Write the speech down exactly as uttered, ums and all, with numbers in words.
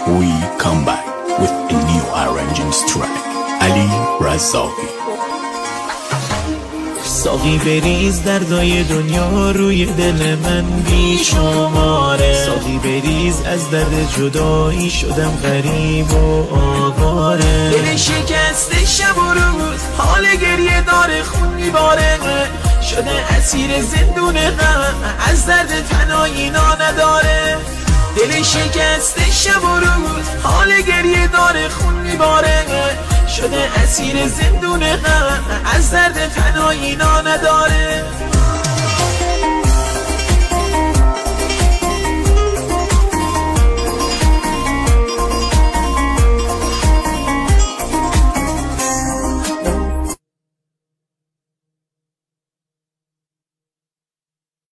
we come back with a new arranging track. علی رزاقی. ساقی بریز دردای دنیا روی دل من بی شماره. ساقی بریز از درد جدایی شدم غریب و آواره. دل شکسته شب و روز حال گریه داره خون میباره. شده اسیر زندون غم از درد تنهایی نا نداره. دل شکسته شب و روز حال گریه داره خون میباره. شده اسیر زندون غم از درد تنهایی نا نداره.